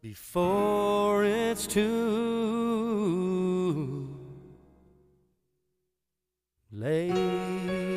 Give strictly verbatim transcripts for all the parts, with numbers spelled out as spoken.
before it's too late.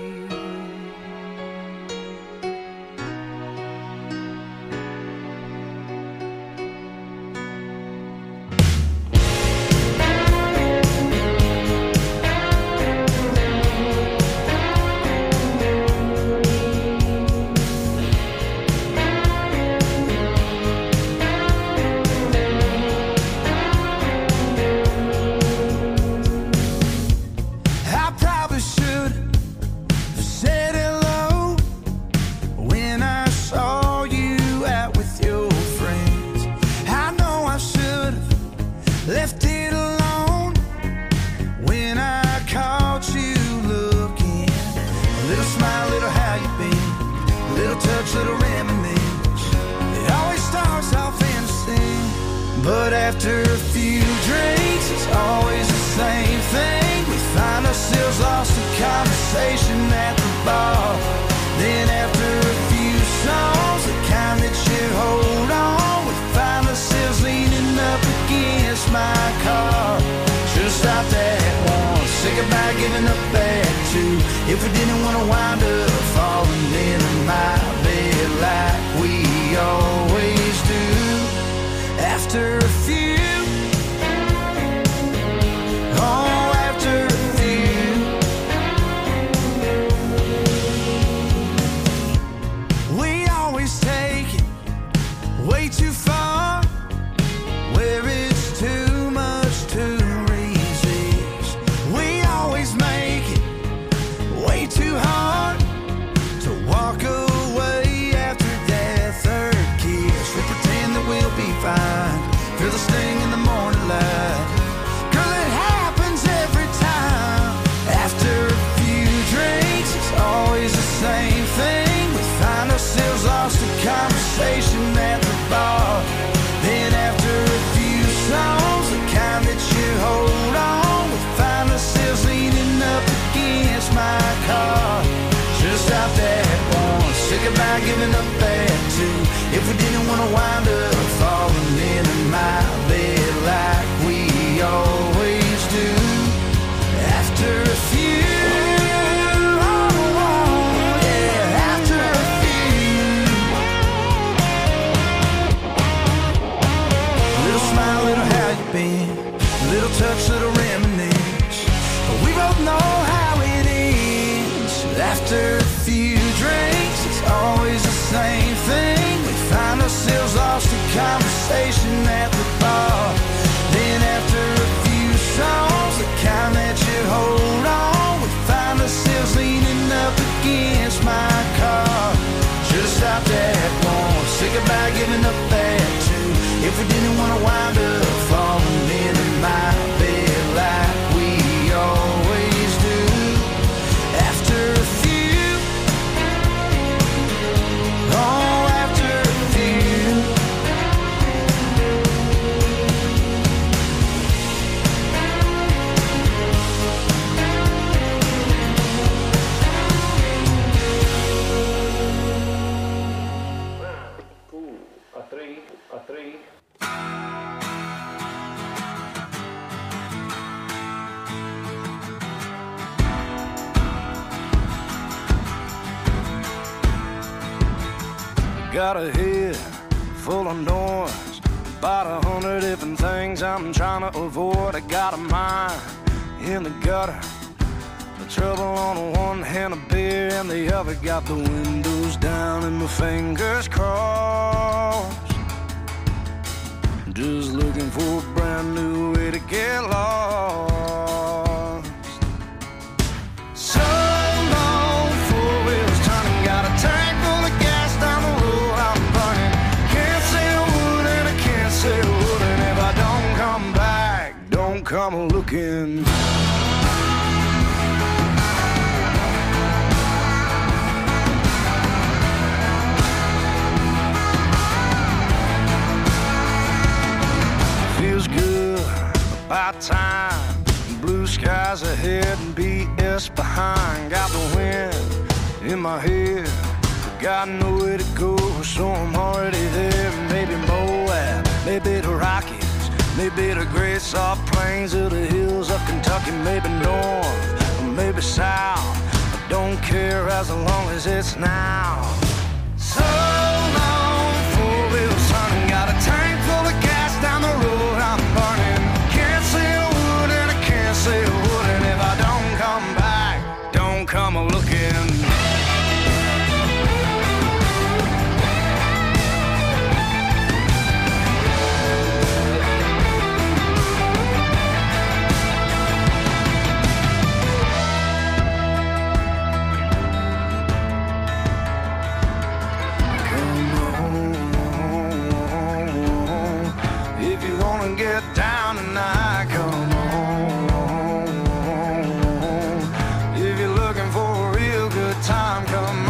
Left it alone when I caught you looking. A little smile, little how you been, a little touch, little reminisce. It always starts off innocent, but after a few drinks, it's always the same thing. We find ourselves lost in conversation at the bar. Then after a few songs, the kind that should hold on, we find ourselves leaning up against my car. Should've stopped at one, say goodbye, giving up at two. If we didn't wanna wind up falling into my bed like we always do. After a few, oh, after a few, we always take it way too far, where it's too much to resist. We always make it way too hard to walk away after that third kiss. We pretend that we'll be fine, feel the sting in the morning light. Girl, it happens every time. After a few drinks, it's always the same thing. We find ourselves lost in conversation at the bar. Then after a few songs, the kind that you hold on, we find ourselves leaning up against my car. Should've stopped at one, say goodbye, giving up at two. If we didn't wanna wind up falling into my bed like we always do. After a few, oh, yeah, after a few. Little smile, little how you been, little touch, little reminisce. But we both know how it ends. After a few drinks, it's always the same thing. We find ourselves lost in conversation at the bar. Then after a few songs, the kind that you hold on, we find ourselves leaning up against my car. Should've stopped at one, say goodbye, giving up at two. If we didn't wanna wind up falling into my bed like we always do. After a few, oh, after a few. A three, a three. Got a head full of noise, about a hundred different things I'm trying to avoid. I got a mind in the gutter, the trouble on the one hand, a beer in the other. Got the windows down and my fingers crossed, just looking for a brand new way to get lost. So long, four wheels turning, got a tank full of gas down the road I'm burning. Can't say a word and I can't say a word, and if I don't come back, don't come looking. Feels good, about time. Blue skies ahead and B S behind. Got the wind in my head, but got nowhere to go, so I'm already there. Maybe Moab Maybe the great soft plains of the hills of Kentucky, maybe north or maybe south. I don't care as long as it's now. So long, four-wheel son, got a tank full of gas down the road I'm burning. Can't see a wood and I can't see a wood, and if I don't come back, don't come a-looking. Get down tonight, come on. If you're looking for a real good time, come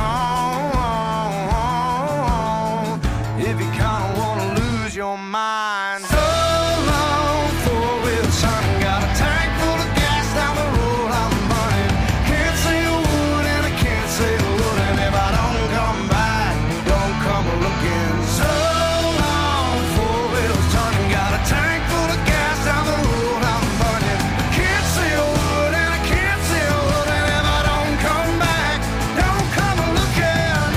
on. If you kinda wanna lose your mind. So long, four-wheel son, got a tank full of gas down the road I'm burning. Can't see a wood and I can't see a wood, and if I don't come back, don't come a-looking. So long, four-wheel son, got a tank down the road I'm burning. Can't see a wood and I can't see a wood, and if I don't come back, don't come a-looking.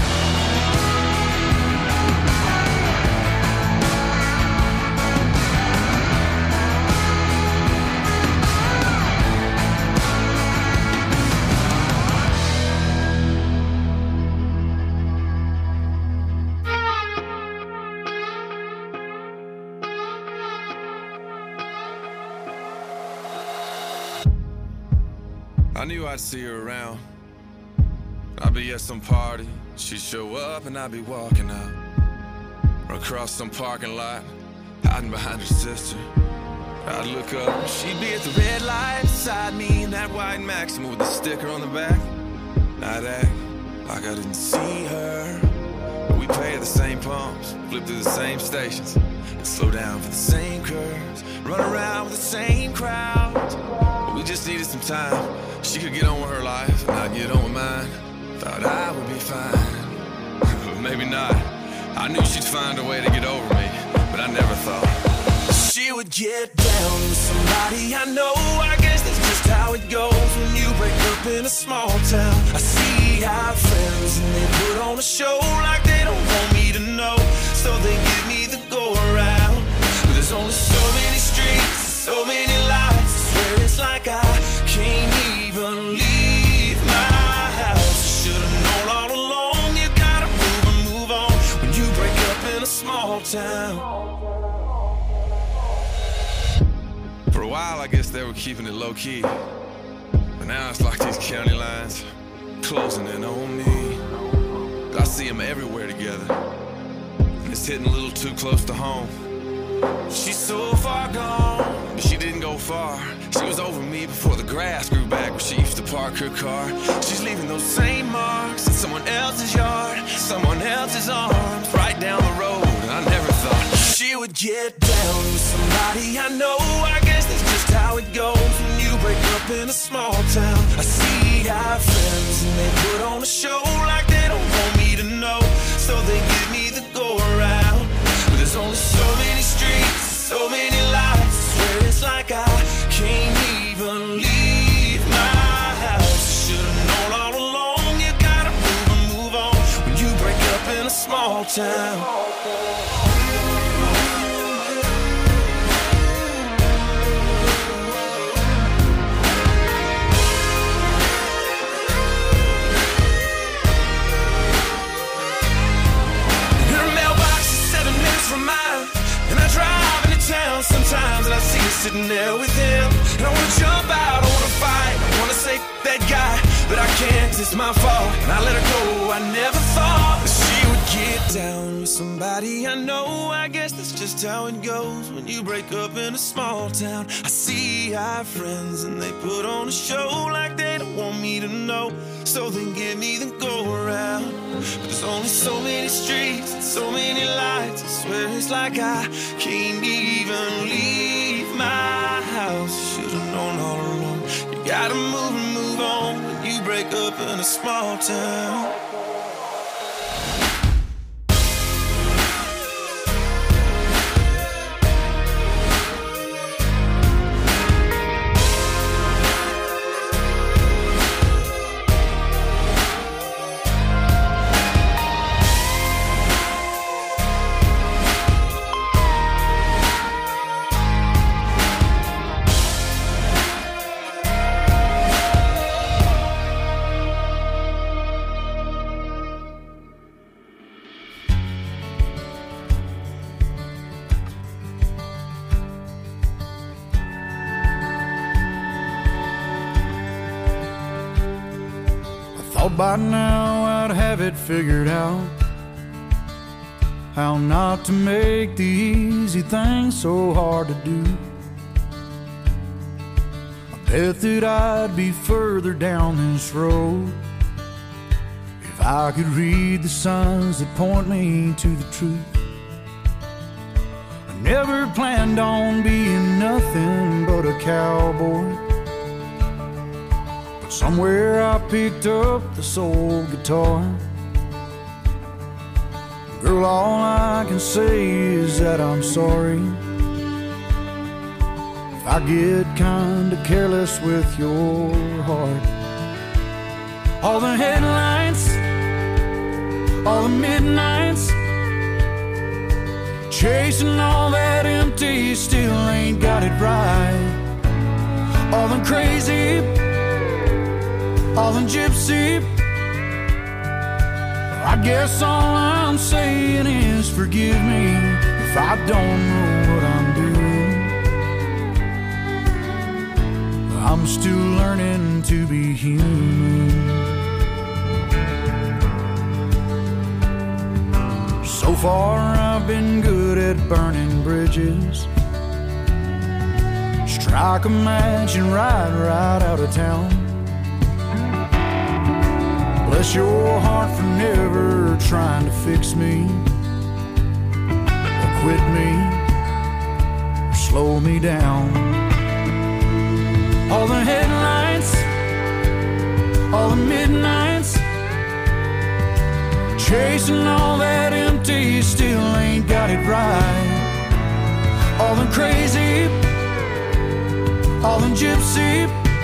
I knew I'd see her around. I'd be at some party, she'd show up and I'd be walking out. Or across some parking lot, hiding behind her sister. I'd look up, she'd be at the red light beside me in that white Maxima with the sticker on the back. I'd act like I didn't see her, but we pay at the same pumps, flip through the same stations, and slow down for the same curves, run around with the same crowds. But we just needed some time. She could get on with her life, and I'd get on with mine. Thought I would be fine, but maybe not. I knew she'd find a way to get over me, but I never thought she would get down with somebody I know. I guess that's just how it goes when you break up in a small town. I see our friends and they put on a show like they don't want me to know, so they give me the go around. But there's only so many streets, so many lights, I swear it's like I can't even leave my house. Should've known all along, you gotta move and move on when you break up in a small town. For a while I guess they were keeping it low-key, but now it's like these county lines closing in on me. I see them everywhere together, and it's hitting a little too close to home. She's so far gone, but she didn't go far. She was over me before the grass grew back where she used to park her car. She's leaving those same marks in someone else's yard, someone else's arms, right down the road. And I never thought she would get down with somebody I know. I guess that's just how it goes when you break up in a small town. I see our friends and they put on a show like they don't want me to know, so they give me the go around. But there's only so many streets, so many lights, I swear it's like I can't even leave my house. Should've known all along, you gotta move and move on when you break up in a small town. From mine, and I drive into town sometimes and I see her sitting there with him, and I wanna jump out, I wanna fight, I wanna say that guy, but I can't, it's my fault, and I let her go. I never thought that she would get down with somebody I know. I guess that's just how it goes when you break up in a small town. I see our friends and they put on a show like they don't want me to know, so they give me the go around. But there's only so many streets and so many lights, I swear it's like I can't even leave my house. Should've known all along, you gotta move and move on when you break up in a small town. Thought by now I'd have it figured out, how not to make the easy things so hard to do. I bet that I'd be further down this road if I could read the signs that point me to the truth. I never planned on being nothing but a cowboy, but somewhere I picked up the soul guitar. Girl, all I can say is that I'm sorry if I get kinda careless with your heart. All the headlights, all the midnights, chasing all that empty, still ain't got it right. All the crazy, all the gypsy, I guess all I'm saying is forgive me if I don't know what I'm doing. I'm still learning to be human. So far I've been good at burning bridges, strike a match and ride right out of town. Bless your heart for never trying to fix me, or quit me, or slow me down. All the headlights, all the midnights, chasing all that empty, still ain't got it right. All the crazy, all the gypsy,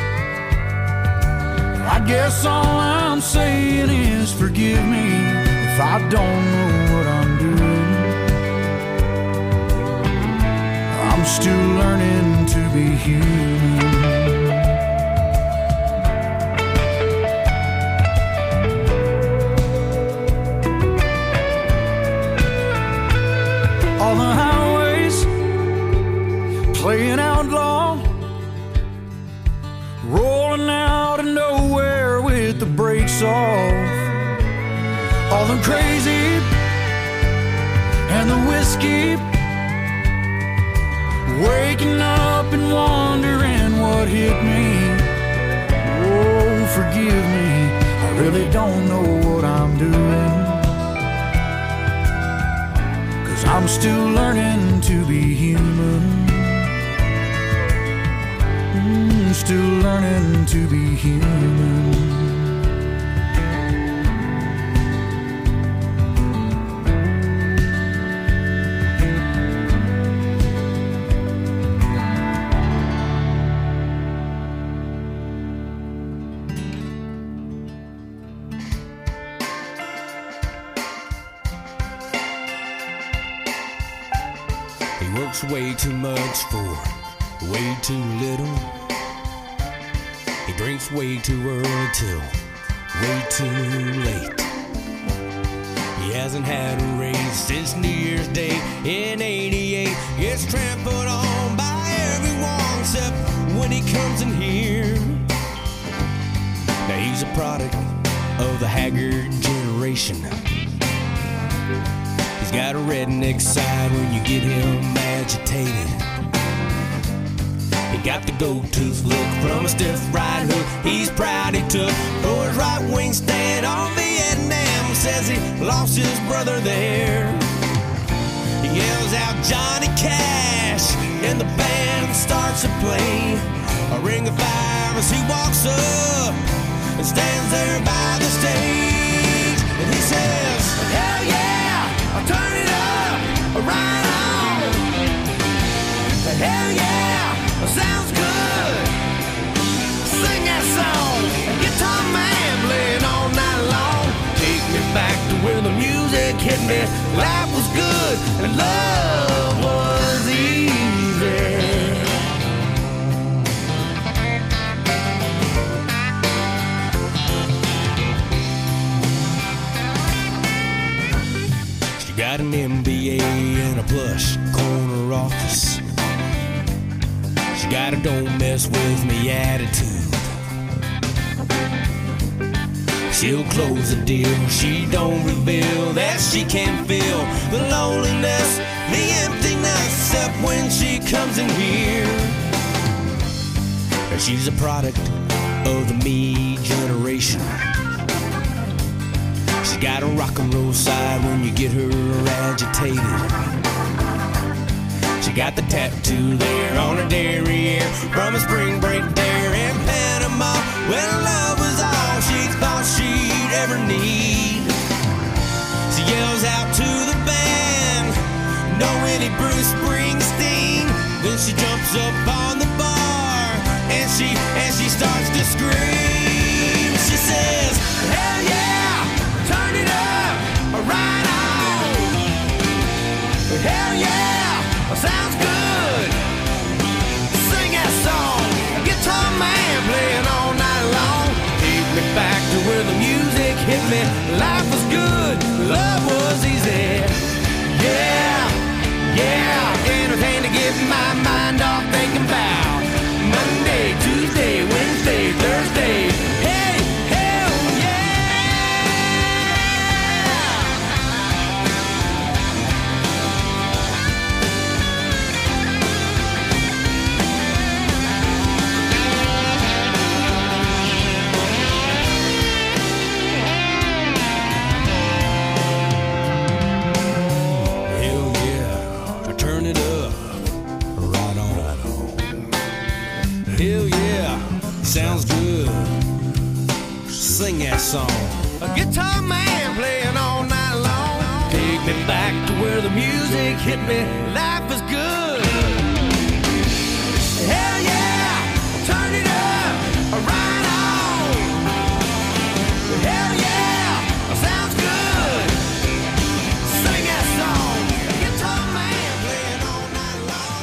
I guess all I'm saying is forgive me if I don't know what I'm doing. I'm still learning to be human. All the highways playing outlaw, rolling out of nowhere with the brakes off. All the crazy and the whiskey, waking up and wondering what hit me. Oh, forgive me, I really don't know what I'm doing, 'cause I'm still learning to be human. Mm, still learning to be human. He works way too much for way too little. He drinks way too early till way too late. He hasn't had a raise since New Year's Day in eighty-eight. Gets trampled on by everyone except when he comes in here. Now he's a product of the haggard generation. He's got a redneck side when you get him agitated. He got the gold-tooth look from a stiff right hook he's proud he took for his right wing stand on Vietnam. Says he lost his brother there. He yells out Johnny Cash and the band starts to play a ring of fire as he walks up and stands there by the stage. And he says, hell yeah, I'll turn it up, right on. Hell yeah, sounds good. Sing that song, guitar man playing all night long. Take me back to where the music hit me. Life was good and love was easy. She got an M B A and a plush corner office. She got a don't mess with me attitude. She'll close the deal. She don't reveal that she can feel the loneliness, the emptiness, except when she comes in here. She's a product of the me generation. She's got a rock and roll side when you get her agitated. She got the tattoo there on her derriere from a spring break there in Panama, when love was all she thought she'd ever need. She yells out to the band, "No any Bruce Springsteen." Then she jumps up on the bar and she and she starts to scream. She says, "Hell yeah, turn it up, right on. Hell yeah, sounds good. Sing that song, guitar man playing all night long. Take me back to where the music hit me. Life was good, love was easy. Yeah, yeah, anything to get my mind off thinking about Monday, Tuesday, Wednesday, Thursday. Hey, hell sounds good. Sing that song. A guitar man playing all night long. Take me back to where the music hit me. Life is good. Hell yeah, turn it up, right on. Hell yeah, sounds good. Sing that song. Guitar man playing all night long.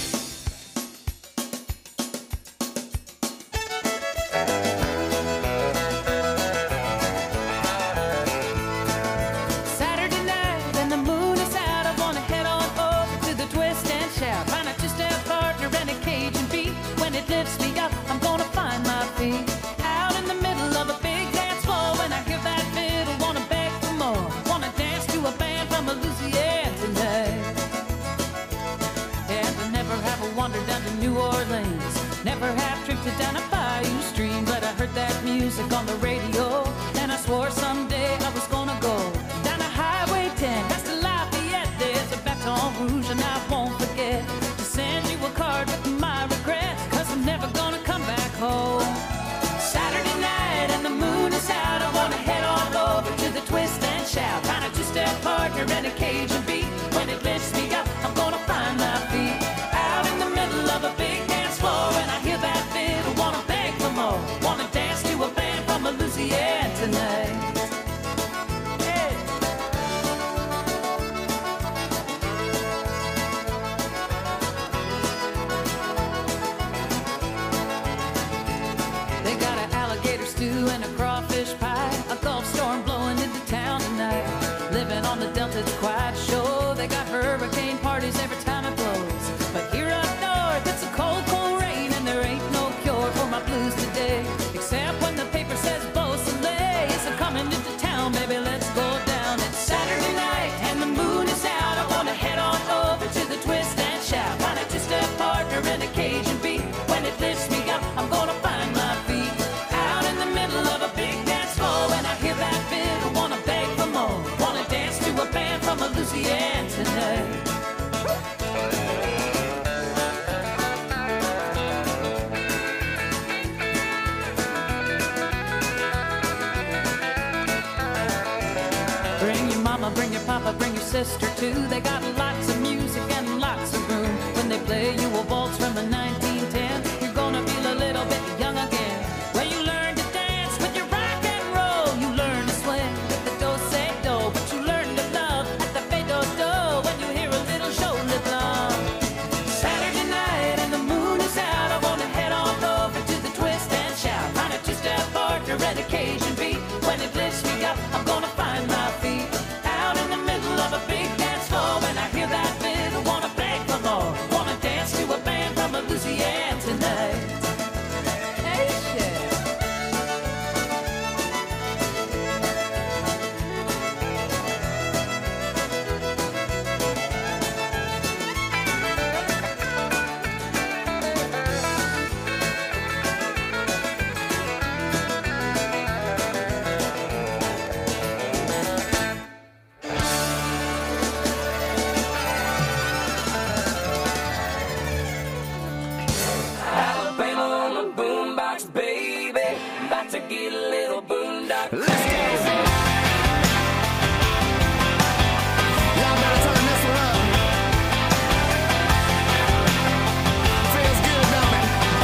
On the radio, and I swore someday I was gonna go down to Highway ten, past the Lafayette. There's a Baton Rouge, and I won't forget to send you a card with my regrets, cause I'm never gonna come back home. Saturday night and the moon is out, I wanna head on over to the Twist and Shout, find a two-step partner and a Cajun beat. When it lifts me up, I'm gonna find my feet out in the middle of a big dance floor, and I hear that fiddle, wanna beg for more, wanna dance to a band from Louisiana tonight. Hey. They got an alligator stew and a crawfish pie, a Gulf storm blowing into town tonight. Living on the Delta, it's quite sure. They got hurricane parties every time it blows. But here up north, it's a cold, cold rain, and there ain't no cure for my blues today, except when the paper says Beausoleil is coming into town. Baby, let's go down. It's Saturday night and the moon is out. I wanna head on over to the Twist and Shout, find a two-step partner and a Cajun beat. When it lifts me up, I'm gonna find my feet out in the middle of a big dance floor. When I hear that fiddle, wanna beg for more, wanna dance to a band from Louisiana tonight. Bring your mama, bring your papa, bring your sister too. They got lots of music and lots of room. When they play you a waltz from the nineteen ten, you're gonna feel a little bit young again. When you learn to dance with your rock and roll, you learn to swing with the do-say-do, but you learn to love at the fade-do-do when you hear a little shoulder thump. Saturday night and the moon is out, I wanna head on over to the Twist and Shout, find a two-step partner and a Cajun beat. When it lifts me up, I'm gonna find my feet out in the middle of a big dance floor. When I hear that fiddle, wanna beg for more, wanna dance to a band from Louisiana. get a little boondock. Let's go. Y'all better turn this one up. Feels good, don't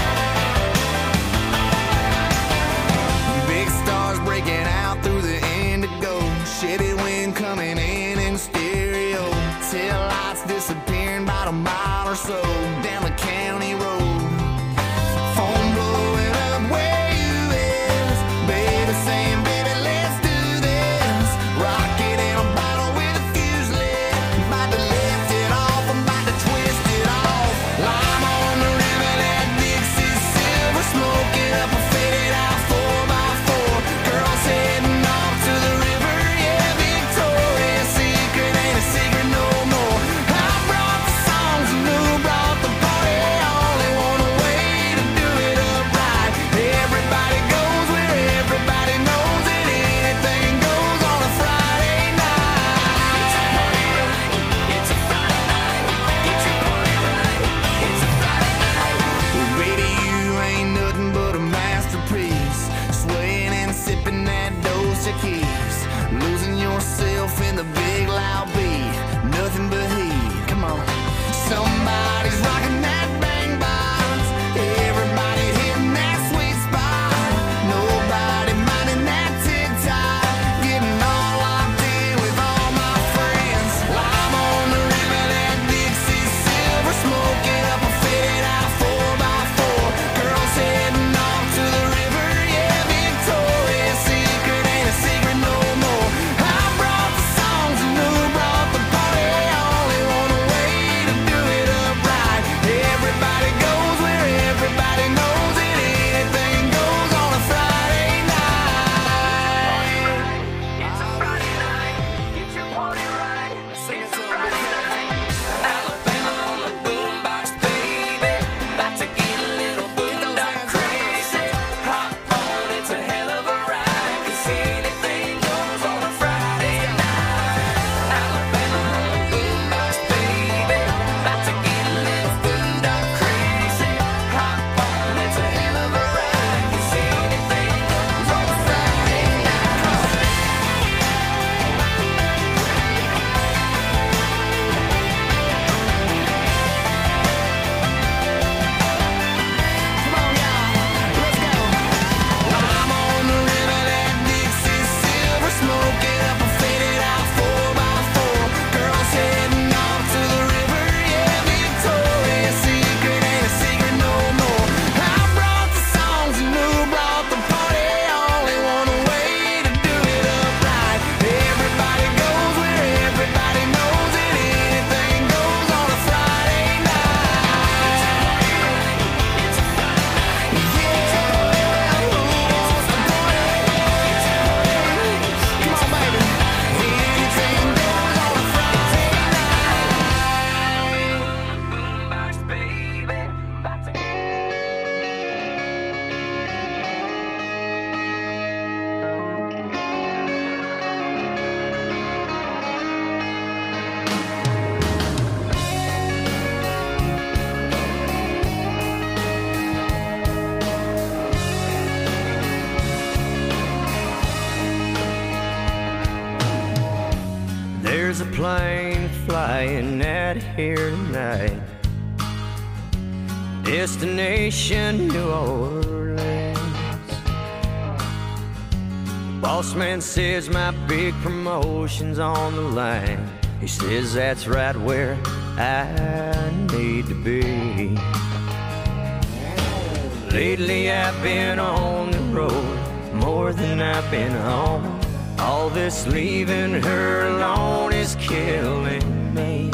it? Big stars breaking out through the indigo. Shitty wind coming in in stereo. Tail lights disappearing about a mile or so down the county road. Phone blowing up where you is. Baby saying, baby, let's do this. Rocket in a bottle with a fuse lit. About to lift it off, I'm about to twist it off. Lime on the river, that Dixie silver. Smoking up a faded out four by four. Girls heading off to the river, yeah, Victoria's Secret ain't a secret no more. I brought the songs and who brought the party. Only one way to do it upright. Everybody goes where everybody knows it. Anything goes on a Friday night. It's a party night. It's a Friday night. Get your party right. It's a Friday night. Well, baby, you ain't nothing but a masterpiece. Swaying and sipping that Dos Equis. Losing yourself in the big loud beat. Nothing but heat. Come on. Somebody's rocking that bang box. Everybody hitting that sweet spot. Nobody minding that tick-tock. Getting all locked in with all my friends. Lime on the river, that Dixie silver. Smoking up a faded out four by four. Girls heading off to the river, yeah, Victoria's Secret ain't a secret no more. I brought the songs and who brought the party. Only one way to do it upright. Everybody goes where everybody knows it. Anything goes on a Friday night. It's a Friday night. Get your party right. It's a Friday night. Alabama on the boombox, baby. About to get a little boondock crazy. Hop on, it's a hell of a ride. 'Cause anything goes on a Friday night. Alabama on the boombox, baby. About to get a little boondock crazy. Hop on, it's a hell of a ride. 'Cause anything goes on a Friday night. Come on, y'all. Let's go. Lime on the river, that Dixie silver. Smoking up a faded out four by four. Girls heading off to the river, yeah, Victoria's Secret ain't a secret no more. I brought the songs and who brought the party. Only one way to do it upright. Everybody goes where everybody knows it. Anything goes on a Friday night. It's a Friday night. Yeah, who wants to party? Come on, baby. Anything goes on a Friday night. Boombox, baby. About to There's a plane flying out of here tonight. Destination New Orleans. Boss man says my big promotion's on the line. He says that's right where I need to be. Lately I've been on the road more than I've been home. All this leaving her alone is killing me.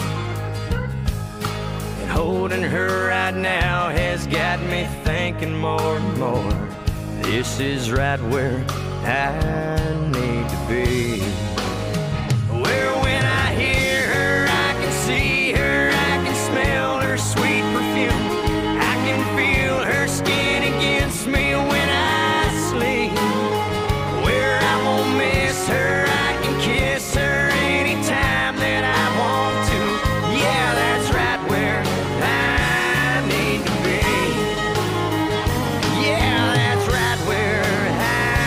And holding her right now has got me thinking more and more. This is right where I need to be. Where when I hear her, I can see her, I can smell her sweet perfume. I can feel her skin against me when I sleep. Where I won't miss her, I can kiss her anytime that I want to. Yeah, that's right where I need to be. Yeah, that's right where I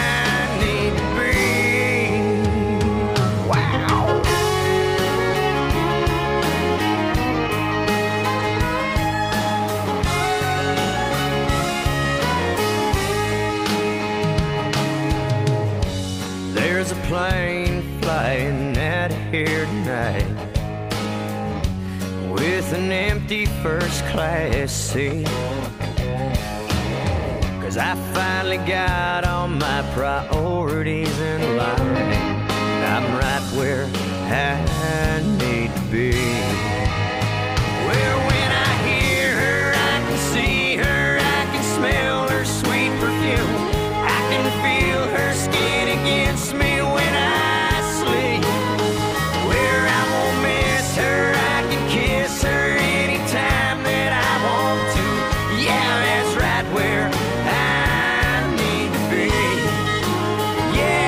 here tonight with an empty first class seat. Cause I finally got all my priorities in line. I'm right where I need to be. Where when I hear her, I can see her, I can smell her sweet perfume. I can feel her skin against me when I sleep. Where I won't miss her, I can kiss her anytime that I want to. Yeah, that's right where I need to be.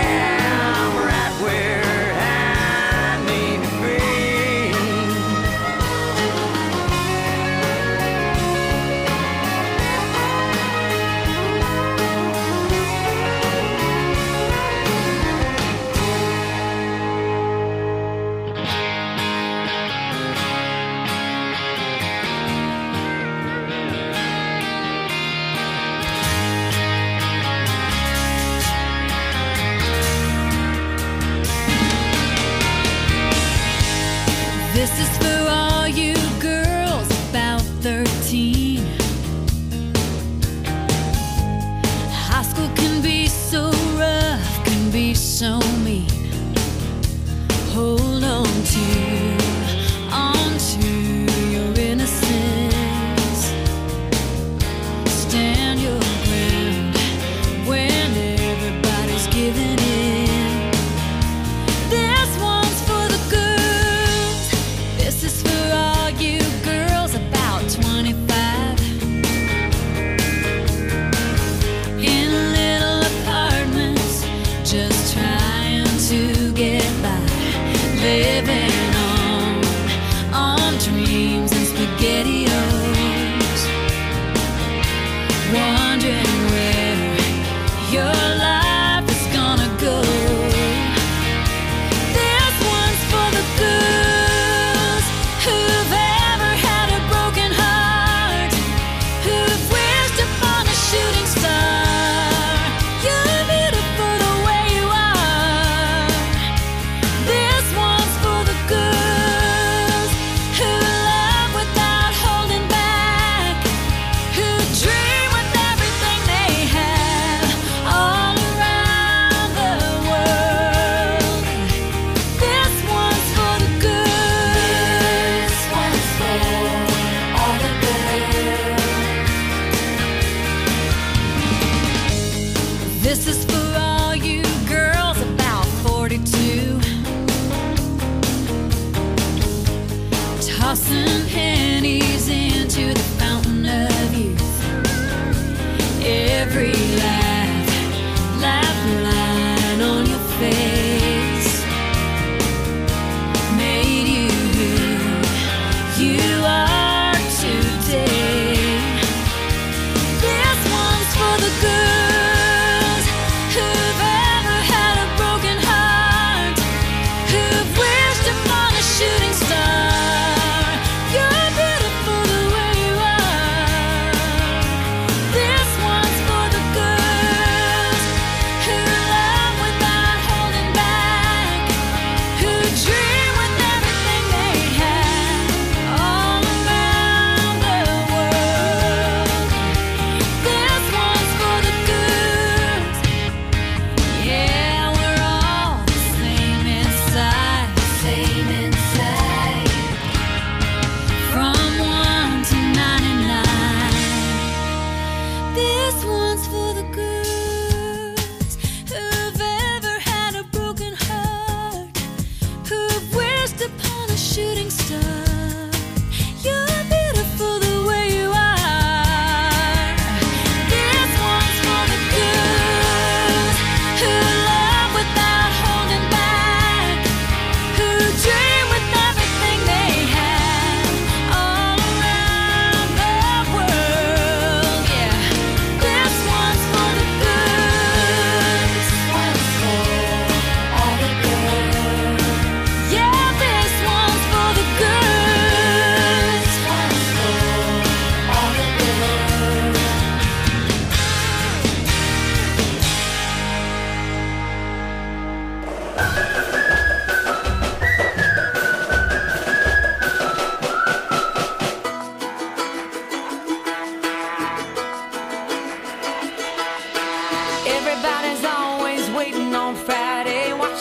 Yeah, I'm right where I need to be.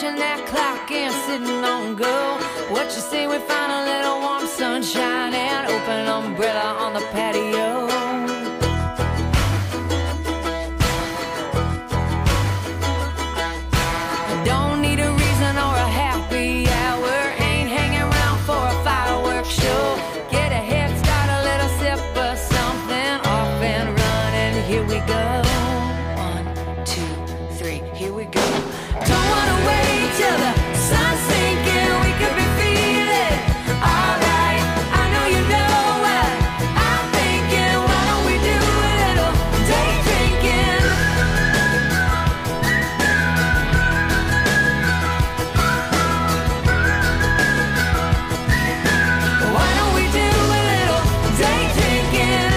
watching that clock and sitting on go. What you say we find a little warm sunshine and open umbrella on the patio. Don't need a reason or a happy hour. Ain't hanging around for a fireworks show. Get a head start, a little sip of something. Off and running, here we go. One, two, three, here we go. Don't wanna wait till the sun's sinking. We could be feeling alright. I know you know what I'm thinking. Why don't we do a little day drinking? Why don't we do a little day drinking?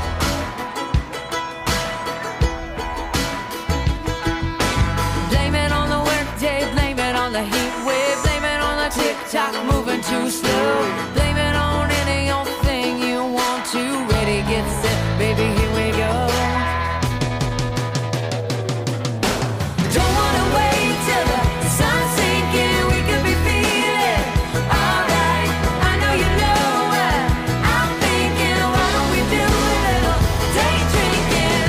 Blame it on the workday, blame it on the heat wave, blame it on the tick-tock moving too slow. Blame it on any old thing you want to. Ready, get set, baby, here we go. Don't wanna wait till the sun's sinking. We could be feeling alright. I know you know what I'm thinking. Why don't we do a little day drinking?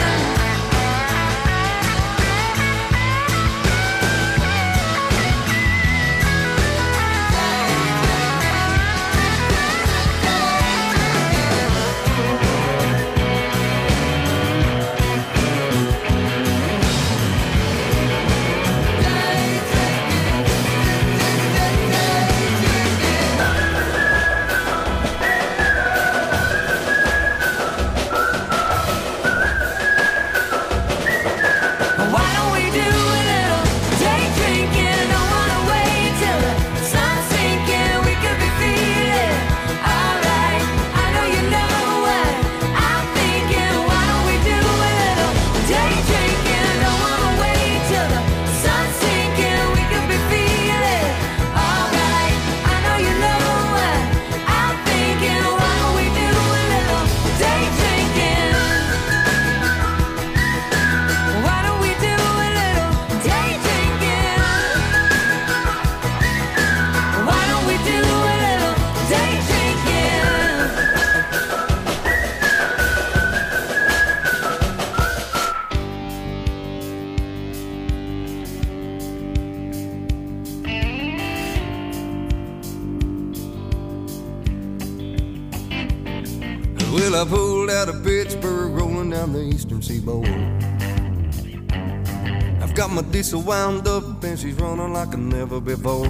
Why don't we do a little day drinking? Don't wanna wait till the sun's sinking. We could be feeling alright. I know you know what I'm thinking. Why don't we do a little day drinking? Don't wanna wait till the sun's sinking. We could be feeling alright. I know you know what I'm thinking. Why don't we do a little day drinking? Why don't we do a little day drinking? Why don't we do a little day drinking? Well, I pulled out of Pittsburgh, rolling down the eastern seaboard. I've got my diesel wound up and she's running like never before.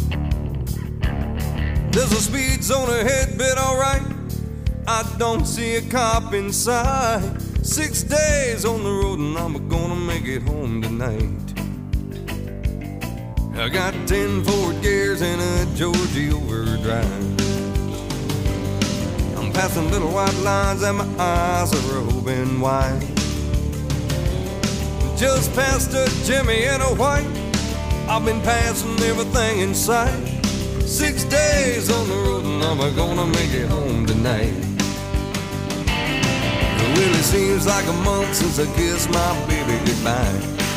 There's a speed zone ahead, but alright, I don't see a cop in sight. Six days on the road and I'm gonna make it home tonight. I got ten Ford gears and a Georgia overdrive. I'm passing little white lines and my eyes are open wide. Just past a Jimmy and a white, I've been passing everything in sight. Six days on the road and I'm gonna make it home tonight. Well, it seems like a month since I kissed my baby goodbye.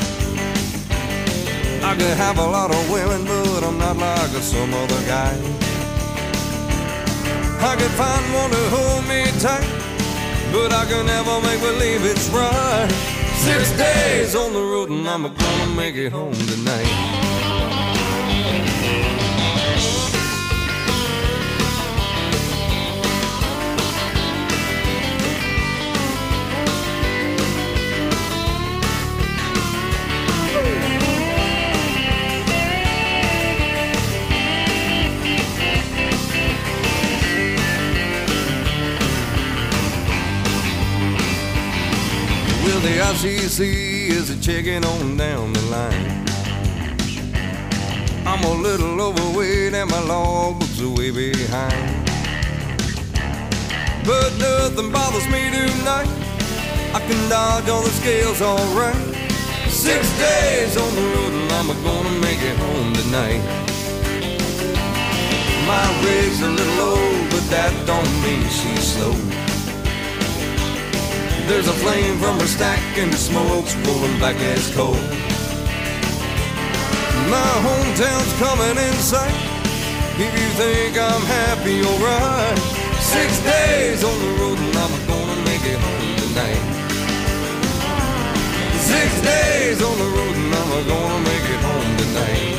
I could have a lot of women, but I'm not like some other guy. I could find one to hold me tight, but I can never make believe it's right. Six days on the road and I'm gonna make it home tonight. Well, the I C C is a checking on down the line. I'm a little overweight and my logbook's way behind. But nothing bothers me tonight. I can dodge all the scales alright. Six days on the road and I'm gonna make it home tonight. My rig's a little old, but that don't mean she's slow. There's a flame from her stack and the smoke's rolling back as coal. My hometown's coming in sight. If you think I'm happy, alright. Six days on the road and I'm gonna make it home tonight. Six days on the road and I'm gonna make it home tonight.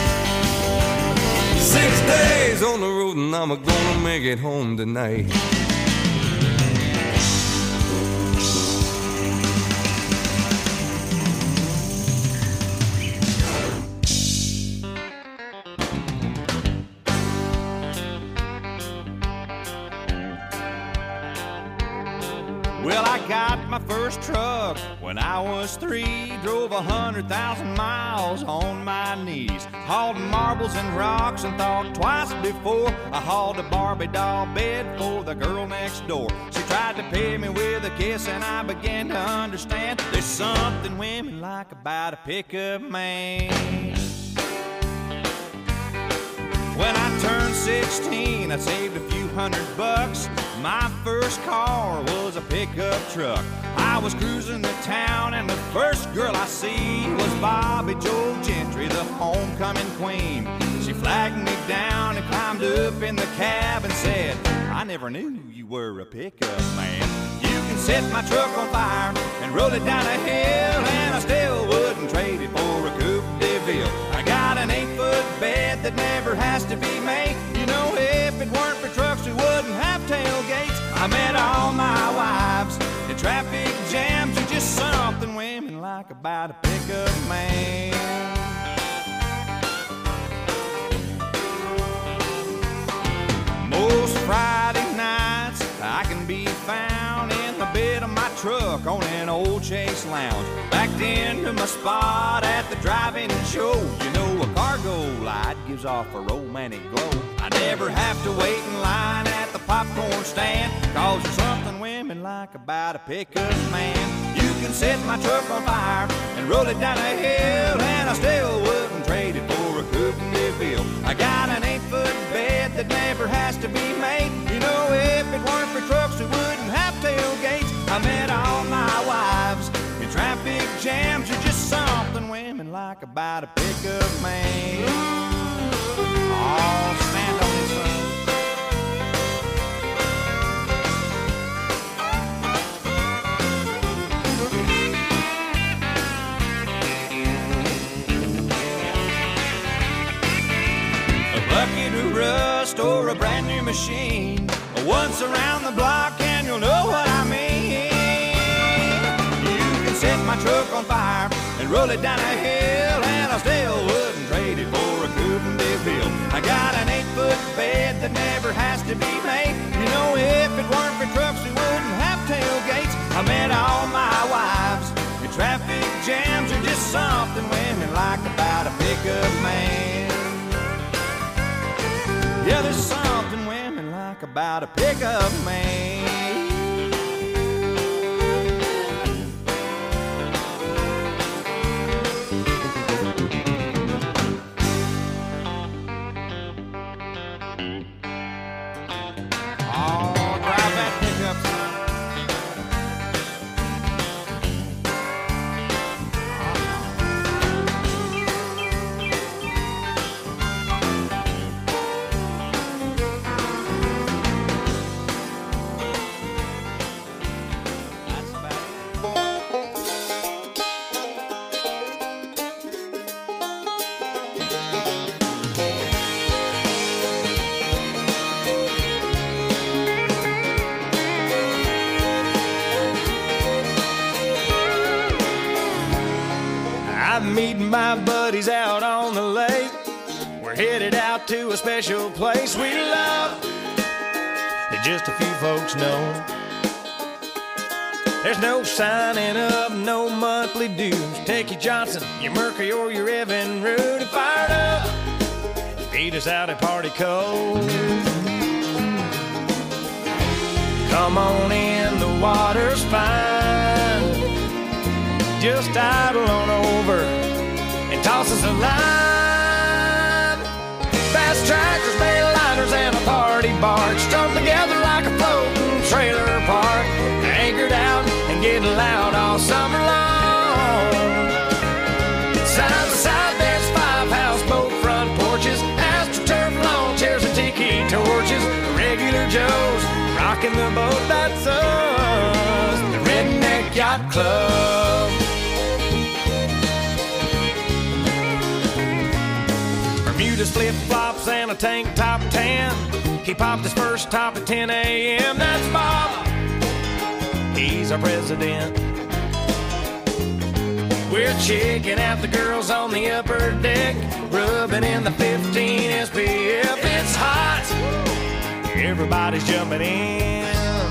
Six days on the road and I'm gonna make it home tonight. Well, I got my first truck when I was three. Drove a hundred thousand miles on my knees. Hauled marbles and rocks and thought twice before I hauled a Barbie doll bed for the girl next door. She tried to pay me with a kiss and I began to understand there's something women like about a pickup man. When I turned sixteen, I saved a few hundred bucks. My first car was a pickup truck. I was cruising to town and the first girl I see was Bobby Joe Gentry, the homecoming queen. She flagged me down and climbed up in the cab and said, I never knew you were a pickup man. You can set my truck on fire and roll it down a hill, and I still wouldn't trade it for a Coupe de Ville. I got an eight-foot bed that never has to be made. You know, if it weren't for trucks, we wouldn't have tailgates. I met all my wives in traffic jams. There's just something women like about a pickup man. Most Friday nights I can be found in the bed of my truck on an old Chase Lounge, backed into my spot at the drive-in show. You know, a cargo light gives off a romantic glow. I never have to wait in line at the popcorn stand, cause there's something women like about a pickup man. You can set my truck on fire and roll it down a hill, and I still wouldn't trade it for a Coupe de Ville. I got an eight-foot bed that never has to be made. You know, if it weren't for trucks, we wouldn't have tailgates. I met all my wives in traffic jams. There's just something women like about a pickup man. Oh, stand on this one. A bucket of rust or a brand new machine, once around the block and you'll know what I mean. You can set my truck on fire and roll it down a hill, and I still wouldn't trade it for a Coupe de Ville. I got an eight-foot bed that never has to be made. You know, if it weren't for trucks, we wouldn't have tailgates. I met all my wives in traffic jams. There's just something women like about a pickup man. Yeah, there's something women like about a pickup man. Oh, drive that pickup, son. I'm meeting my buddies out on the lake. We're headed out to a special place we love that just a few folks know. There's no signing up, no monthly dues. Take your Johnson, your Mercury, or your Evan Rude and fired up. Meet us out at Party Cove. Come on in, the water's fine. Just idle on over and toss us a line. Fast tractors, Bayliners, and a party barge strung together like a floating trailer park. Anchored out and getting loud all summer long. Side by side, there's five houses rocking the boat, that's us, the Redneck Yacht Club. Bermuda's flip-flops and a tank top tan. He popped his first top at ten a.m. That's Bob, he's our president. We're checking out the girls on the upper deck, rubbing in the fifteen S P F. It's hot, everybody's jumping in.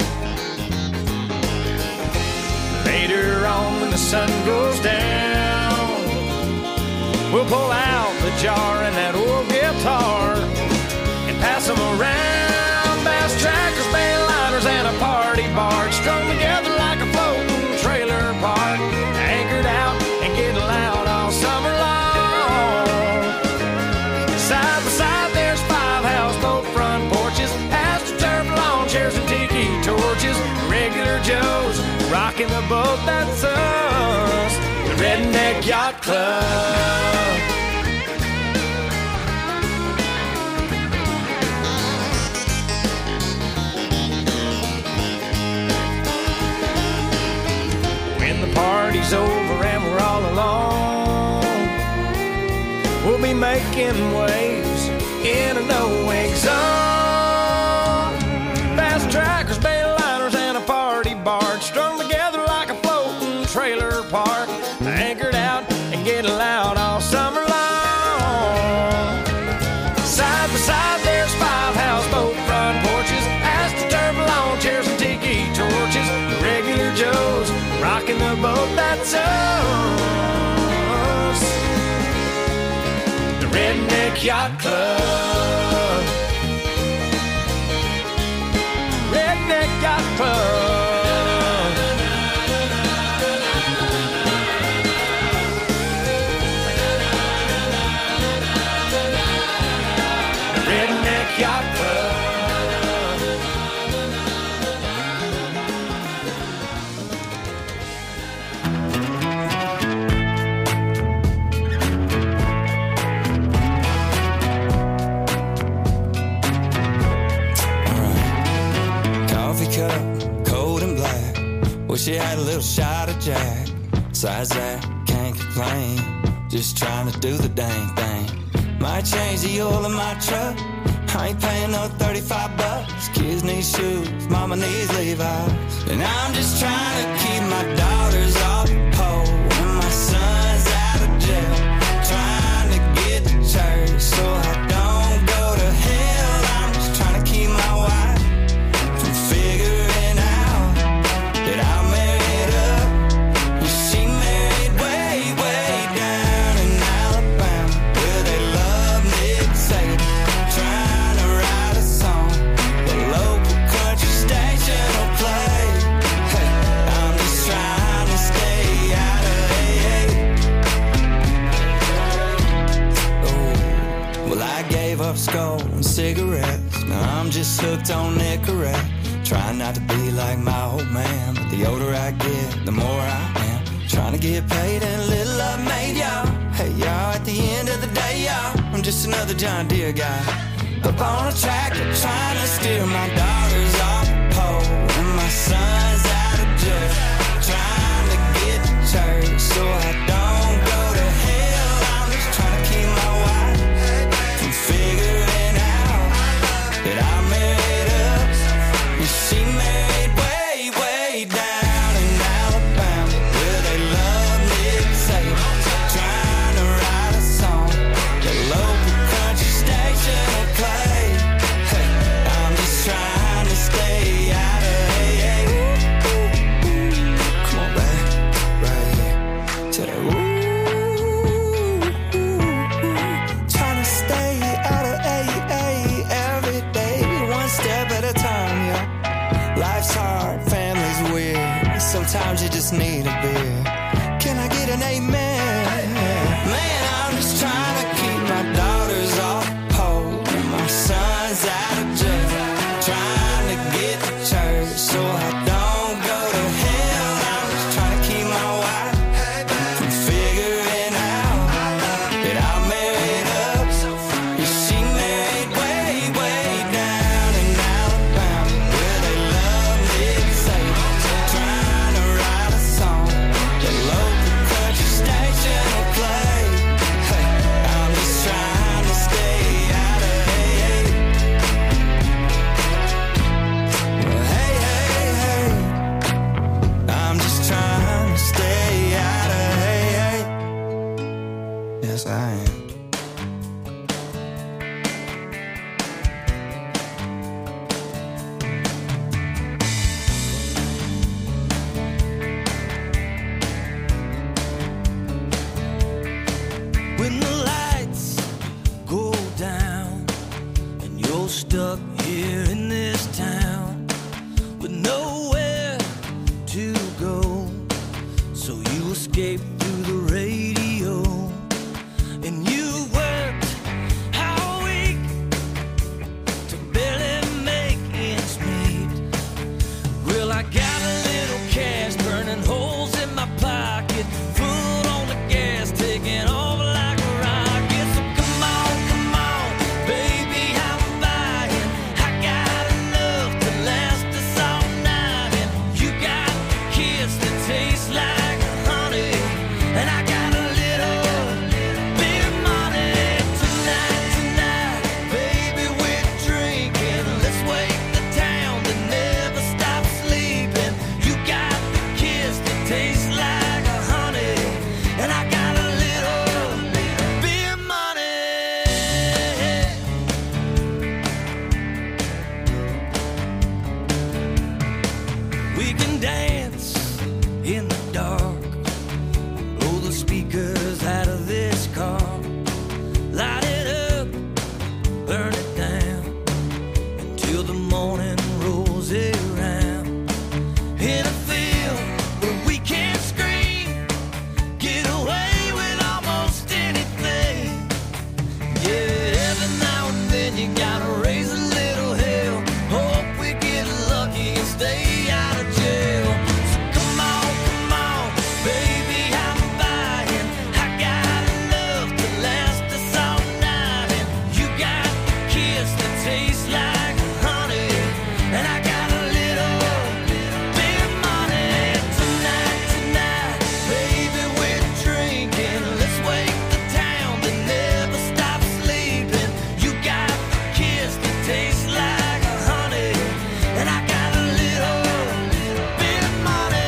Later on when the sun goes down, we'll pull out the jar and that old guitar and pass them around. Bass trackers, bayliners, and a party barge strung together like a floating trailer park, anchored out and getting loud all summer long. Side by side there's five houseboat front porches, astroturf lawn chairs and tiki torches. Regular Joes rocking the boat, that's us, the Redneck Yacht Club. When the party's over and we're all alone, we'll be making waves in a no-wake zone. Fast trackers, bayliners, and a party barge strung together like a floating trailer park, anchored out and getting loud all summer long. Side by side there's five houseboat front porches, astroturf lawn chairs and tiki torches. Regular Joes rocking the boat, that's us, the Redneck Yacht Club. Redneck Yacht Club. The Redneck Yacht Club. Wish you had a little shot of Jack. Besides that, can't complain. Just trying to do the dang thing. Might change the oil in my truck. I ain't paying no thirty-five bucks. Kids need shoes, mama needs Levi's. And I'm just trying to keep my daughters off the pole and my son's out of jail. Trying to get to church so I don't go to hell. I'm just trying to keep my wife from figuring out that I'm married up. And she married way, way down in Alabama, where they love Nick Saban. Trying to write a song the local country station will play. Hey, I'm just trying to stay out of A A. Oh, well I gave up skull and cigarettes. Now I'm just hooked on Nicorette. Trying not to be like my old man, but the older I get, the more I am. Trying to get paid and a little love made, y'all. Hey, y'all, at the end of the day, y'all, I'm just another John Deere guy. Up on a tractor, trying to steer my daughters off the pole and my son's out of jail. Trying to get to church so I don't go to hell. I'm just trying to keep my wife from figuring out that I'm married up. And she married way, way down in Alabama, where they love Nick Saban. Trying to write a song the local country station will play. Hey, I'm just trying to stay out of A A. Come on back, right here. Tell that, ooh, trying to stay out of A A every day, one step at a time, yeah. Life's hard, family's weird. Sometimes you just need a beer. Can I get an amen? Man, I'm just trying to keep my daughters off the pole and my son's out of jail. Trying to get to church so I don't go to hell. I'm just trying to keep my wife from figuring out that I'm married up. And she married way, way down in Alabama, where they love We can dance in the dark, blow the speakers out of this car, light it up, burn it down, until the morning rolls around. In a field where we can scream, get away with almost anything. Yeah, every now and then you gotta raise a little hell, hope we get lucky and stay out of jail. So come on, come on, baby, I'm buying. I got enough to last us all night, and you got the kiss that tastes like honey, and I got a little bit of money. Tonight, tonight, baby, we're drinking. Let's wake the town that never stops sleeping. You got the kiss that tastes like honey, and I got a little bit of money.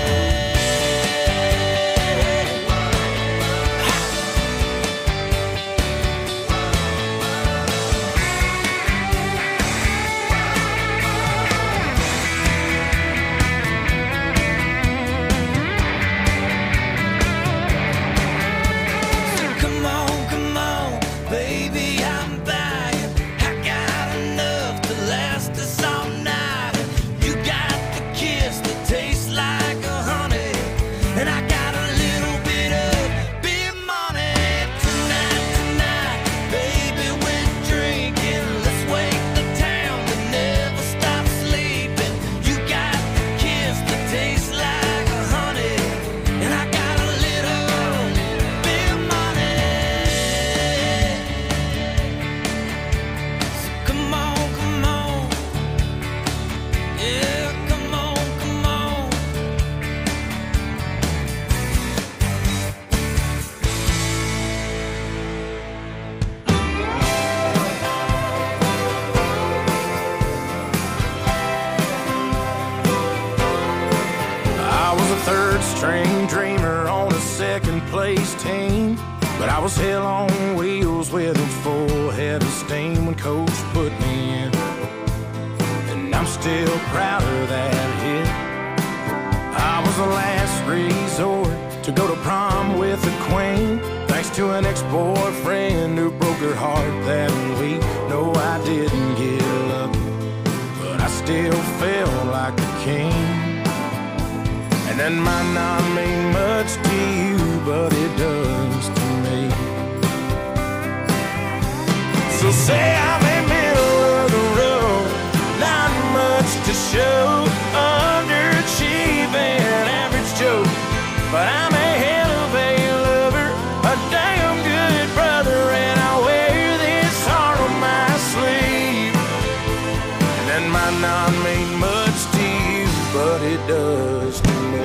Come on, come on, baby, I'm buying. I got enough to last us all night. You got the kiss that tastes like a honey, and I got a little bit of big money. Tonight, tonight, baby, we're drinking. Let's wake the town that never stops sleeping. You got the kiss that tastes like a honey, and I got a little bit of money. So come on, come on, yeah, come on, come on. I was a third string dreamer on a second place team, but I was hell on wheels with a full head of steam when coach put me in, and I'm still proud of that hit. I was the last resort to go to prom with the queen, thanks to an ex-boyfriend who broke her heart that week. No, I didn't get lucky, but I still felt like a king. And that might not mean much to you, but it does to me. So say I'm in middle of the road, not much to show, underachieving, average Joe, but I'm a hell of a lover, a damn good brother, and I wear this heart on my sleeve. And that might not mean much to you, but it does to me.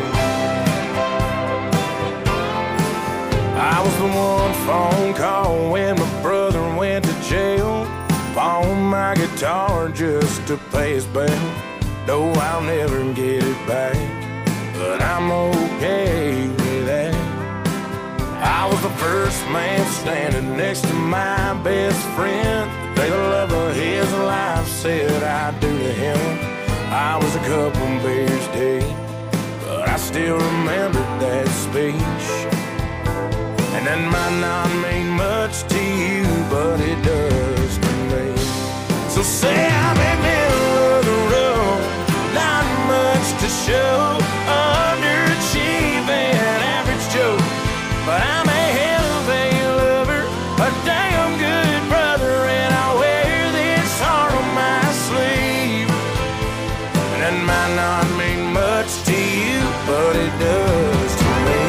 I was the one phone call when my brother went to jail, pawned my guitar just to pay his bail. No, I'll never get it back, but I'm okay with that. I was the first man standing next to my best friend, the day the love of his life said I do to him. I was a couple beers deep, but I still remember that speech. And that might not mean much to you, but it does to me. So say I'm in middle of the road, not much to show, underachieving, average Joe, but I'm a hell of a lover, a damn good brother, and I wear this heart on my sleeve. And that might not mean much to you, but it does to me.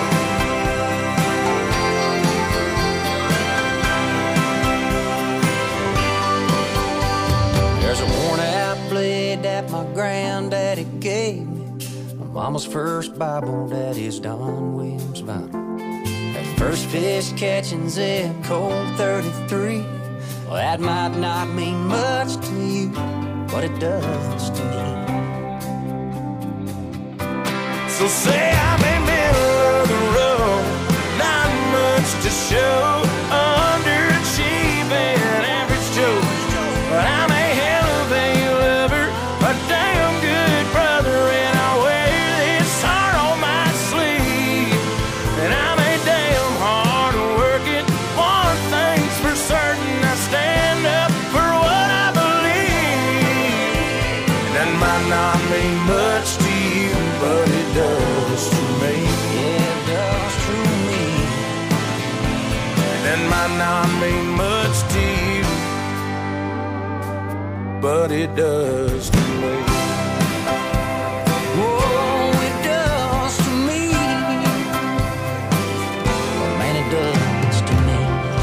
There's a worn out blade that my granddaddy gave me, my mama's first Bible, daddy's Don Williams Bible. That first fish catching's at Colt thirty-three. Well, that might not mean much to you, but it does to me. So say I'm in middle of the road, not much to show, underachieving, average Joe, but I'm a hell of a lover, a damn good brother, and I but it does to me. Oh, it does to me. Oh, man, it does to me.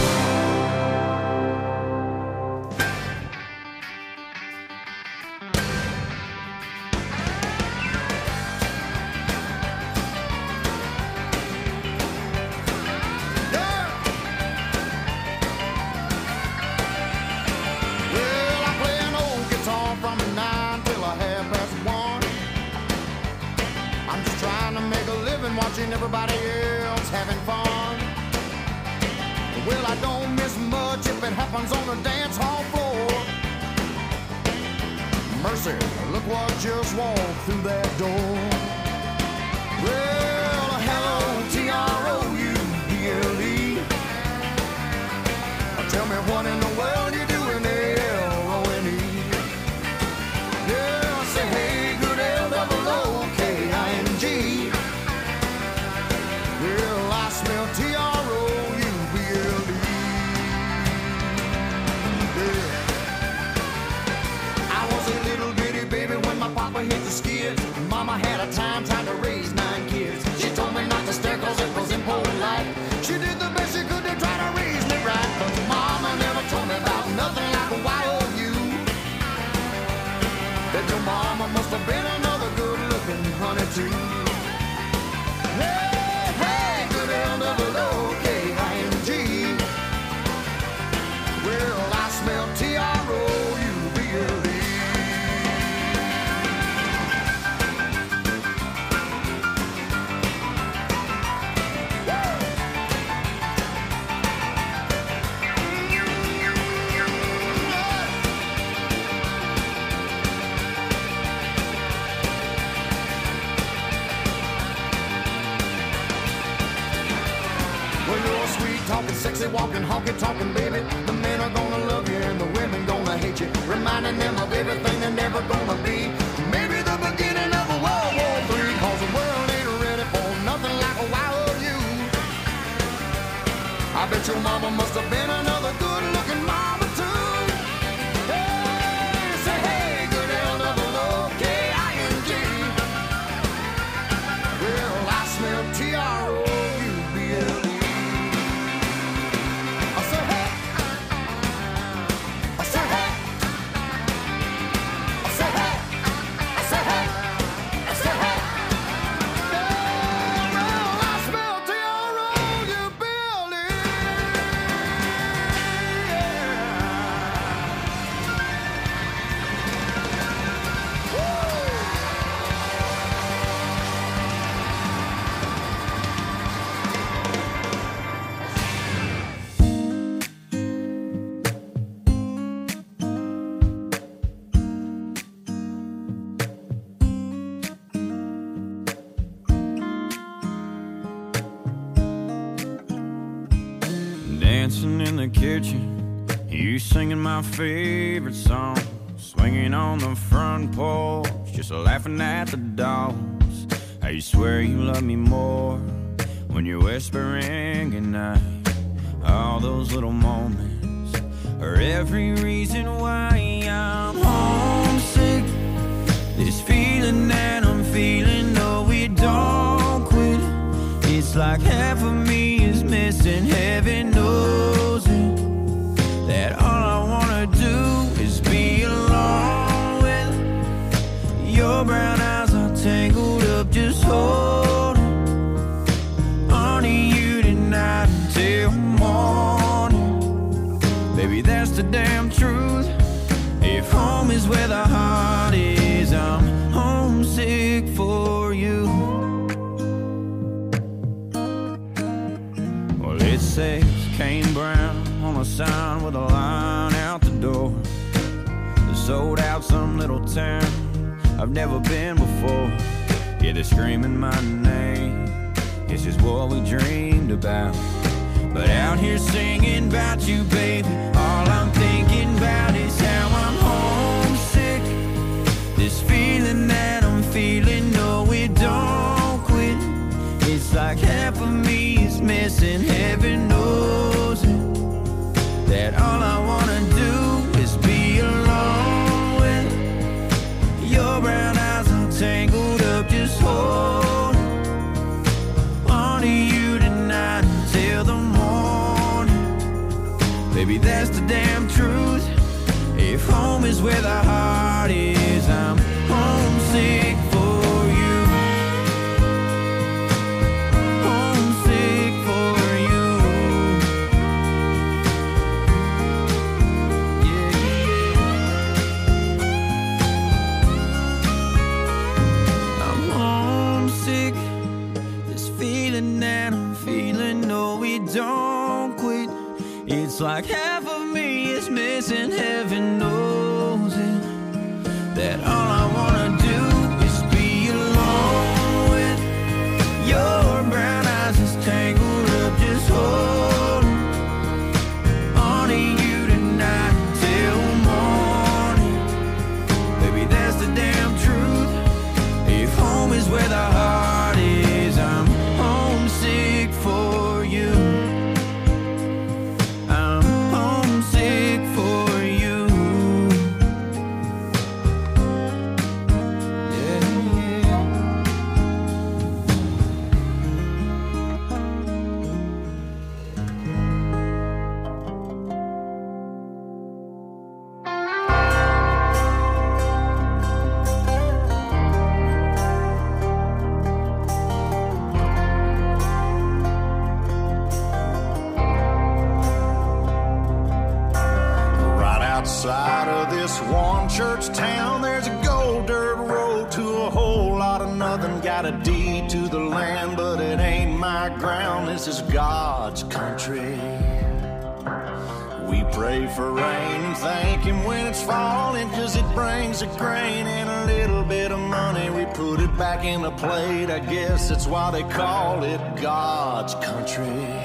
Well, I play an old guitar from nine till a half past one. I'm just trying to make a living watching everybody else having fun. Well, I don't miss much if it happens on the dance hall floor. Mercy, look what just walked through that door. Well, hello, T R O U B L E. Tell me what in the world you doing there, L O N E. Yeah, I say, hey, good L double O K I N G. Well, I smell T R O U B L E. Yeah. I was a little bitty baby when my papa hit the skids. Mama had a time trying to raise nine kids. She told me not to stare cause it was impolite. She did the best she could to try to raise me right. But mama never told me about nothing like a Y O U. That your mama must have been another good looking honey too. Hey, hey, good L double O K I N G. Well, I smell T R O U B L E. Well, you're sweet talking, sexy walking, honky talking, baby. The men are gonna love you and the women gonna hate you, reminding them of everything they're never gonna be. Maybe the beginning of a World War Three, cause the world ain't ready for nothing like a Y O U. I bet your mama must have been another good looking mama too. Hey, say hey, good L double O K I N G. Well, I smell T R O U B L E. I say hey. I say hey. I say hey. I say hey. I say hey. Yeah, well, I smell T R O U B L E. Dancing in the kitchen, you singing my favorite song, swinging on the front porch, just laughing at the dogs. I swear you love me more when you're whispering goodnight. All those little moments are every reason why I'm homesick. This feeling that I'm feeling, no, it don't quit. It's like half of me is missing, heaven knows it. That all I wanna do is be alone with your brown eyes are tangled up, just holding onto you tonight until morning. Baby, that's the damn truth. If home is where the heart is, I'm homesick for you. Well, it says Kane Brown on a sign with a line out the door. They sold out some little town I've never been before. Yeah, they're screaming my name. This is what we dreamed about. But out here singing about you, baby, all I'm thinking about is how I'm homesick. This feeling that I'm feeling, no, it don't quit. It's like half of me is missing, heaven knows it. That all I wanna do is be alone where the heart is. I'm homesick for you. Homesick for you. Yeah, yeah. I'm homesick. This feeling that I'm feeling, no, we don't quit. It's like half of me is missing, heaven knows it. That all I wanna do is be alone with your brown eyes just tangled up, just holding on to you tonight till morning. Baby, that's the damn truth. If home is where the heart is, I'm homesick for you. I'm homesick for you. Yeah, yeah. Right outside of this one church town, there's a gold dirt road to a whole lot of nothing. Got a deed to the land, but it ain't my ground. This is God's country. We pray for rain and thank Him when it's falling, 'cause it brings a grain and a little bit of money. We put it back in a plate, I guess that's why they call it God's country.